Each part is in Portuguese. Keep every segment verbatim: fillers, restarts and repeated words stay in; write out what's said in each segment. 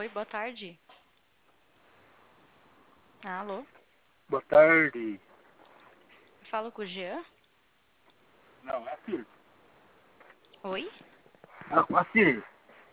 Oi, boa tarde. Alô? Boa tarde. Falo com o Jean? Não, é a Siri. Oi? Ah, com a Siri.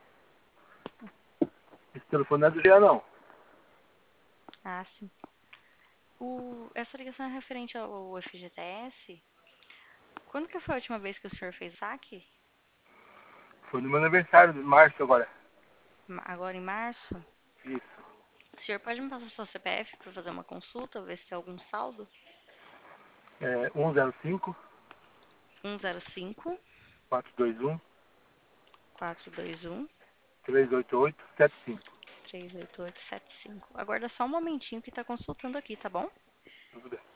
Esse telefone não é do Jean, não. Ah, sim. O... Essa ligação é referente ao F G T S? Quando que foi a última vez que o senhor fez saque? Foi no meu aniversário, de março agora. Ma- Agora em março? Isso. O senhor pode me passar seu C P F para fazer uma consulta, ver se tem algum saldo? É um zero cinco, um zero cinco, quatro dois um, quatro dois um, três oito oito, sete cinco. três oito oito sete cinco. Aguarda só um momentinho que tá consultando aqui, tá bom? Tudo bem.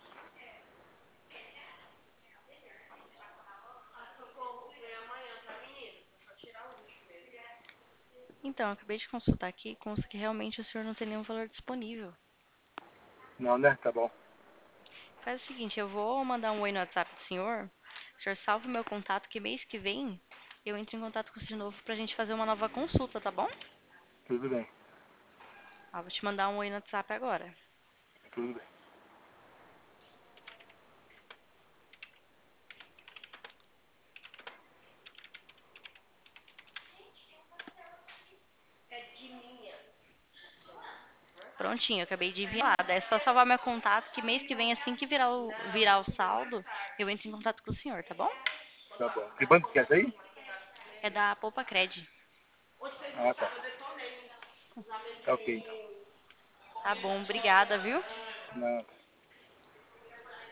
Então, eu acabei de consultar aqui e consta que realmente o senhor não tem nenhum valor disponível. Não, né? Tá bom. Faz o seguinte, eu vou mandar um oi no WhatsApp do senhor. O senhor salva o meu contato que mês que vem eu entro em contato com você de novo pra gente fazer uma nova consulta, tá bom? Tudo bem. Ah, vou te mandar um oi no WhatsApp agora. Tudo bem. Prontinho, eu acabei de enviar. É só salvar meu contato que mês que vem, assim que virar o, virar o saldo, eu entro em contato com o senhor, tá bom? Tá bom. Que banco que é essa aí? É da Poupa Cred. Ah, tá. Tá ok, então. Tá bom, obrigada, viu? Não.